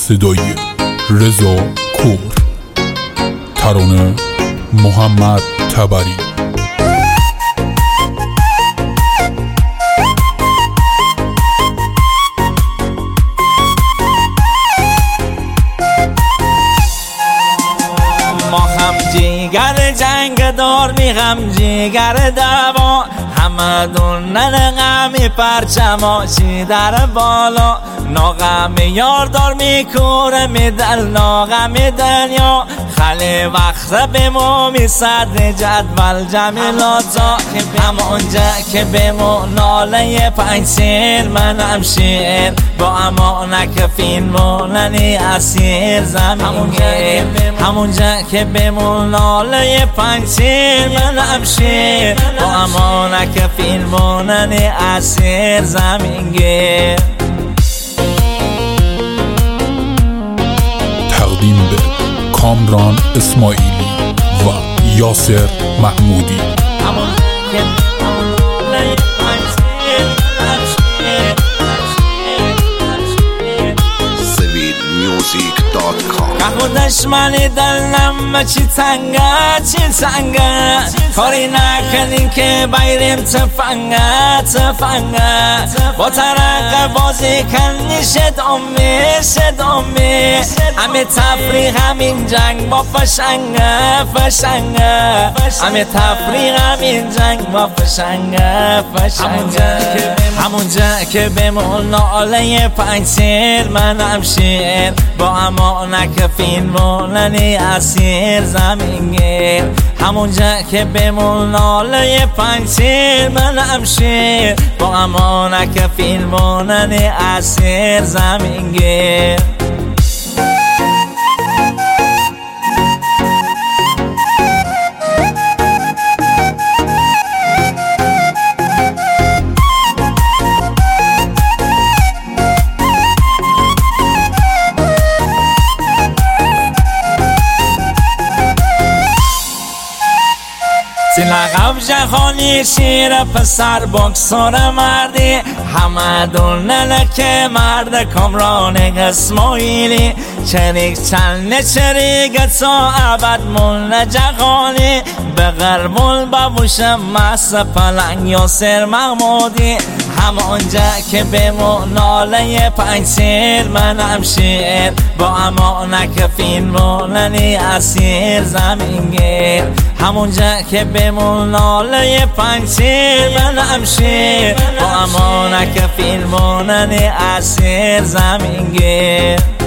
صدای رضا کور، ترانه محمد تبری. ما هم جیگر جنگ دار میغم جیگر دوا، همه دونن غمی پرچماشی در بالا، ناغم یار دار میکوره میدل ناغم دنیا، خلی وقت بمو میصدر جدول جمیلاتا، همونجا که بمو ناله پنسیر منم شیر، با امانک فین مولنی اسیر زمینگیر، همونجا که بمو ناله پنسیر منم شیر، با امانک فین مولنی اسیر زمینگیر. تقدیم به کامران اسماعیلی و یاسر محمودی. خودش منی دلم چی تنگه چی تنگه، کاری نکنین که بیریم تفنگه، با ترقه بازی کنی شد امی، همه تفریق همین جنگ با فشنگه، همه تفریق همین جنگ با فشنگه، همونجا که بمون ناله پنسیر منم شیر، با امانک فین مولنی اسیر زمینگیر، همونجا که بمون ناله پنسیر منم شیر، با امانک فین مولنی اسیر زمینگیر. لقب جهانی شیر پسر بکسور مردی، همه دونه که مرد کامران اسماعیلی، چریک چریک تا ابد مون جهانی، به غربون بابوشم مس پلنگ یاسر محمودی، همونجا که بمو ناله پنسیر منم شیر، با امانک فین مولنی اسیر زمینگیر، همونجا که بمون ناله پنسیر منم شیر، با امانک فین مولنی اسیر زمینگیر.